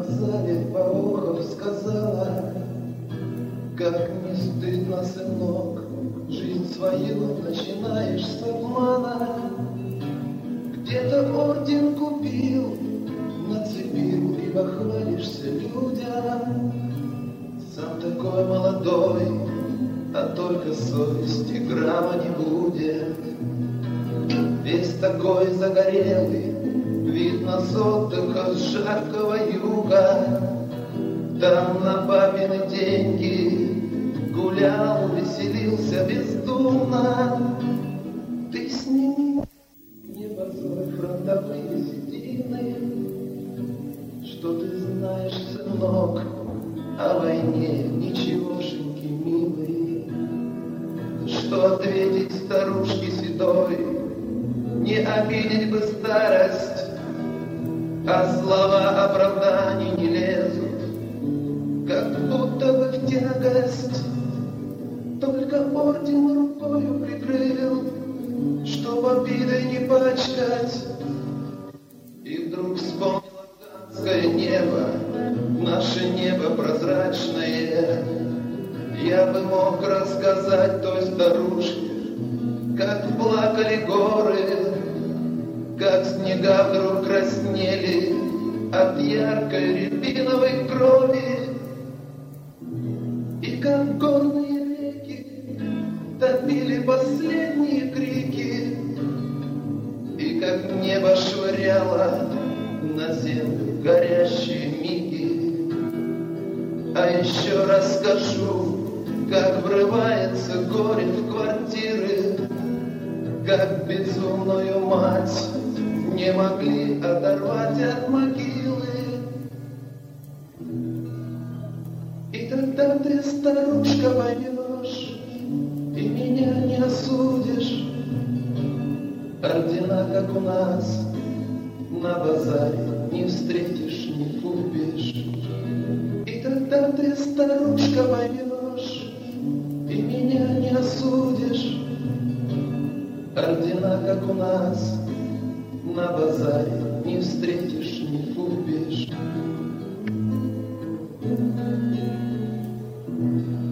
вокзале поохов сказала: как не стыдно, сынок, жизнь свою начинаешь с обмана. Где-то орден купил, нацепил и похвалишься людям. Сам такой молодой, а только совести грамма не будет. Весь такой загорелый, видно с отдыха с жаркого юга. Там на папины деньги гулял, веселился бездумно. Ты сними не позорь фронтовые седины. Что ты знаешь, сынок, о войне, ничегошеньки, милый? Что ответить старушке седой? Не обидеть бы старость, а слова оправданий не лезут, как будто бы в тягость. Только орден рукою прикрыл, чтоб обидой не пачкать. И вдруг вспомнил афганское небо, наше небо прозрачное. Я бы мог рассказать той старушке, как плакали горы, как снега вдруг краснели от яркой рябиновой крови, и как горные реки топили последние крики, и как небо швыряло на землю горящие миги. А еще расскажу, как врывается горе в квартиры, как безумную мать не могли оторвать от могилы. И тогда ты, старушка, поймешь и меня не осудишь. Ордена, как у нас, на базаре не встретишь, не купишь. И тогда ты, старушка, поймешь и меня не осудишь. Ордена, как у нас, на базаре не встретишь, не купишь.